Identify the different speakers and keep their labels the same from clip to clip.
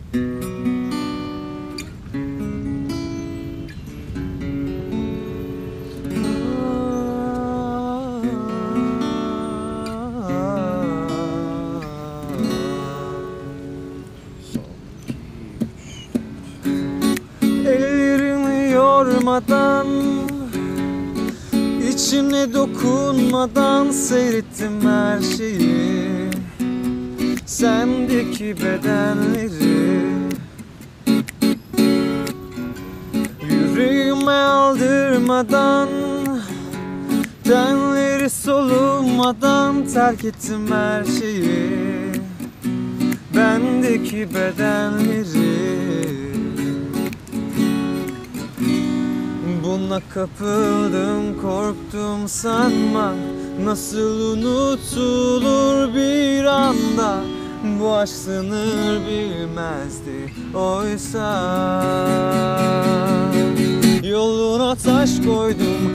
Speaker 1: Ellerimi yormadan, içine dokunmadan seyrettim her şeyi. Sendeki bedenleri yüreğime aldırmadan, tenleri solunmadan terk ettim her şeyi. Bendeki bedenleri. Buna kapıldım, korktum sanma. Nasıl unutulur bir anda? Bu aşk sınır bilmezdi oysa. Yoluna taş koydum,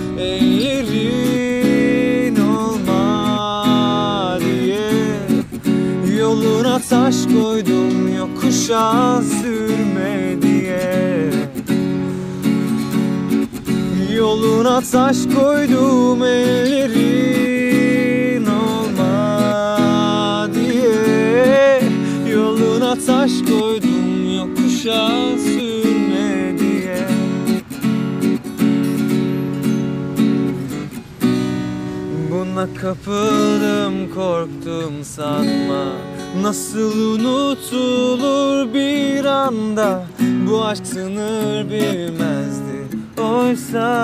Speaker 1: ellerin olma diye. Yoluna taş koydum, yokuşa sürme diye. Yoluna taş koydum, ellerin olma diye. Yoluna taş koydum, yokuşa sürme diye. Buna kapıldım, korktum sanma. Nasıl unutulur bir anda? Bu aşk sınır bilmezdi oysa.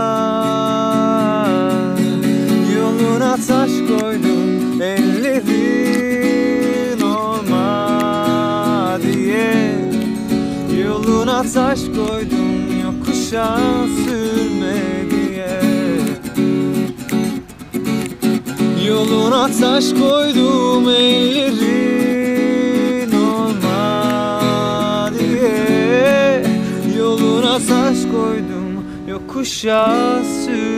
Speaker 1: Yoluna taş koydum, ellerin olma diye. Yoluna taş koydum, yokuşa sürme diye. Yoluna taş koydum, ellerin olma diye. Yoluna taş koydum, yokuşa sür.